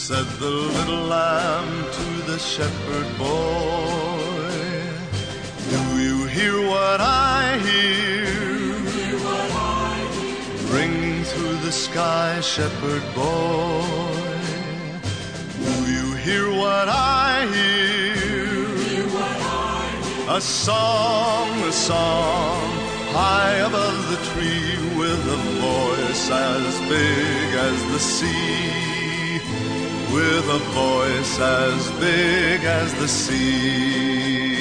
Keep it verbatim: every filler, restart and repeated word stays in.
Said the little lamb to the shepherd boy, do you hear what I hear? Ringing through the sky, shepherd boy, do you hear what I hear? A song, a song, high above the tree, with a voice as big as the sea, with a voice as big as the sea.